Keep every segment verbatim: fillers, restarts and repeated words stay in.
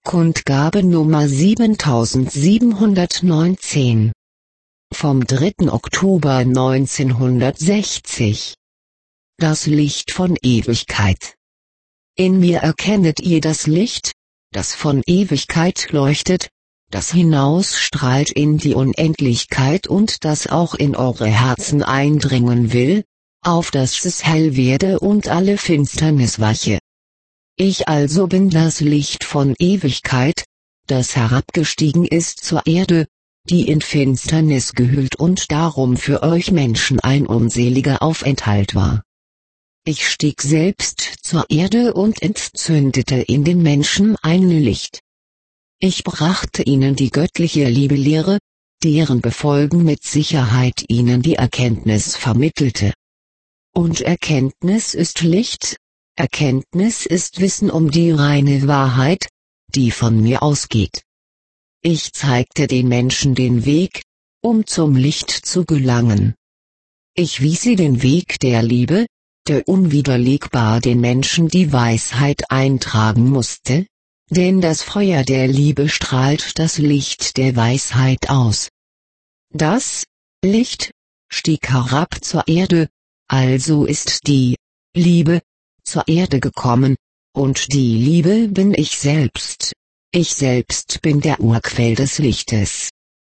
Kundgabe Nummer siebentausendsiebenhundertneunzehn. Vom dritten Oktober neunzehnhundertsechzig. Das Licht von Ewigkeit. In mir erkennet ihr das Licht, das von Ewigkeit leuchtet, das hinausstrahlt in die Unendlichkeit und das auch in eure Herzen eindringen will, auf dass es hell werde und alle Finsternis weiche. Ich also bin das Licht von Ewigkeit, das herabgestiegen ist zur Erde, die in Finsternis gehüllt und darum für euch Menschen ein unseliger Aufenthalt war. Ich stieg selbst zur Erde und entzündete in den Menschen ein Licht. Ich brachte ihnen die göttliche Liebelehre, deren Befolgen mit Sicherheit ihnen die Erkenntnis vermittelte. Und Erkenntnis ist Licht, Erkenntnis ist Wissen um die reine Wahrheit, die von mir ausgeht. Ich zeigte den Menschen den Weg, um zum Licht zu gelangen. Ich wies sie den Weg der Liebe, der unwiderlegbar den Menschen die Weisheit eintragen musste, denn das Feuer der Liebe strahlt das Licht der Weisheit aus. Das Licht stieg herab zur Erde, also ist die Liebe zur Erde gekommen, und die Liebe bin ich selbst. Ich selbst bin der Urquell des Lichtes.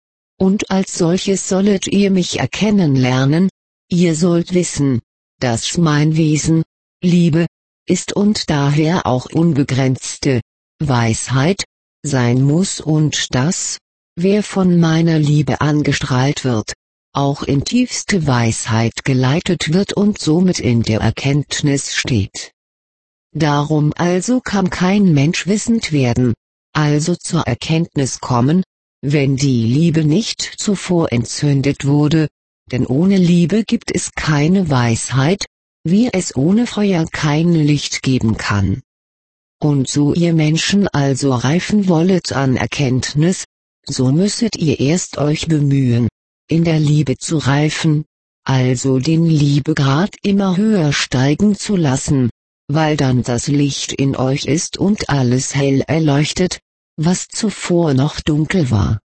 Und als solches sollet ihr mich erkennen lernen, ihr sollt wissen, dass mein Wesen, Liebe, ist und daher auch unbegrenzte Weisheit sein muss und dass, wer von meiner Liebe angestrahlt wird, auch in tiefste Weisheit geleitet wird und somit in der Erkenntnis steht. Darum also kann kein Mensch wissend werden, also zur Erkenntnis kommen, wenn die Liebe nicht zuvor entzündet wurde, denn ohne Liebe gibt es keine Weisheit, wie es ohne Feuer kein Licht geben kann. Und so ihr Menschen also reifen wollet an Erkenntnis, so müsset ihr erst euch bemühen, in der Liebe zu reifen, also den Liebegrad immer höher steigen zu lassen, weil dann das Licht in euch ist und alles hell erleuchtet, was zuvor noch dunkel war.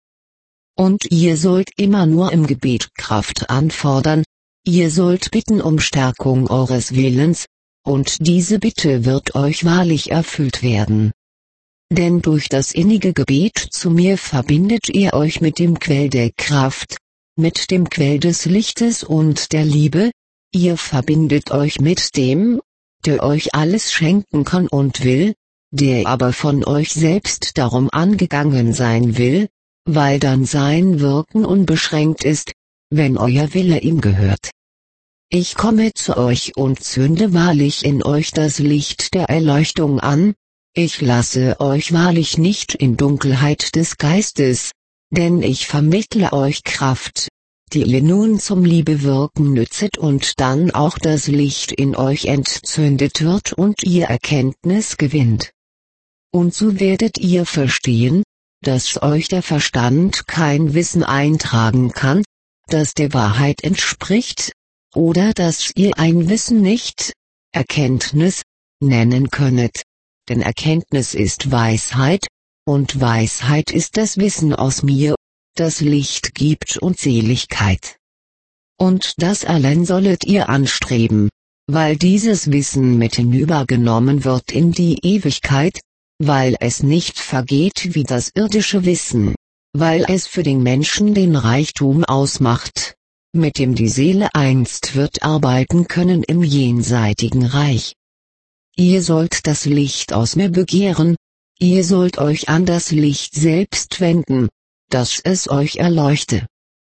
Und ihr sollt immer nur im Gebet Kraft anfordern, ihr sollt bitten um Stärkung eures Willens, und diese Bitte wird euch wahrlich erfüllt werden. Denn durch das innige Gebet zu mir verbindet ihr euch mit dem Quell der Kraft, mit dem Quell des Lichtes und der Liebe, ihr verbindet euch mit dem, der euch alles schenken kann und will, der aber von euch selbst darum angegangen sein will, weil dann sein Wirken unbeschränkt ist, wenn euer Wille ihm gehört. Ich komme zu euch und zünde wahrlich in euch das Licht der Erleuchtung an, ich lasse euch wahrlich nicht in Dunkelheit des Geistes, denn ich vermittle euch Kraft, die ihr nun zum Liebewirken nützet und dann auch das Licht in euch entzündet wird und ihr Erkenntnis gewinnt. Und so werdet ihr verstehen, dass euch der Verstand kein Wissen eintragen kann, das der Wahrheit entspricht, oder dass ihr ein Wissen nicht, Erkenntnis, nennen könnet, denn Erkenntnis ist Weisheit, und Weisheit ist das Wissen aus mir, das Licht gibt und Seligkeit. Und das allein sollet ihr anstreben, weil dieses Wissen mit hinübergenommen wird in die Ewigkeit, weil es nicht vergeht wie das irdische Wissen, weil es für den Menschen den Reichtum ausmacht, mit dem die Seele einst wird arbeiten können im jenseitigen Reich. Ihr sollt das Licht aus mir begehren, ihr sollt euch an das Licht selbst wenden, dass es euch erleuchte.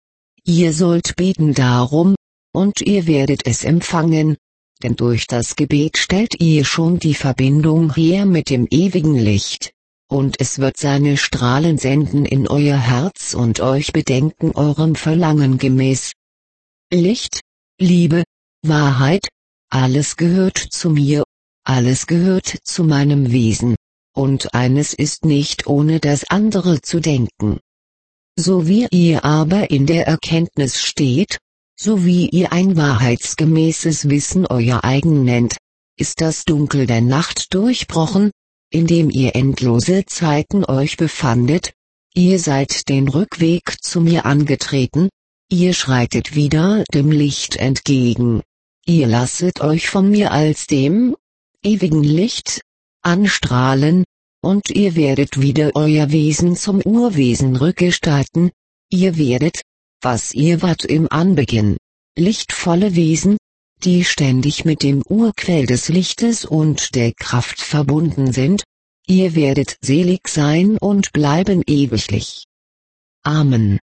Ihr sollt beten darum, und ihr werdet es empfangen, denn durch das Gebet stellt ihr schon die Verbindung her mit dem ewigen Licht, und es wird seine Strahlen senden in euer Herz und euch bedenken eurem Verlangen gemäß. Licht, Liebe, Wahrheit, alles gehört zu mir, alles gehört zu meinem Wesen, und eines ist nicht ohne das andere zu denken. So wie ihr aber in der Erkenntnis steht, so wie ihr ein wahrheitsgemäßes Wissen euer eigen nennt, ist das Dunkel der Nacht durchbrochen, in dem ihr endlose Zeiten euch befandet. Ihr seid den Rückweg zu mir angetreten, ihr schreitet wieder dem Licht entgegen. Ihr lasset euch von mir als dem ewigen Licht anstrahlen, und ihr werdet wieder euer Wesen zum Urwesen rückgestalten. Ihr werdet, was ihr wart im Anbeginn, lichtvolle Wesen, die ständig mit dem Urquell des Lichtes und der Kraft verbunden sind. Ihr werdet selig sein und bleiben ewiglich. Amen.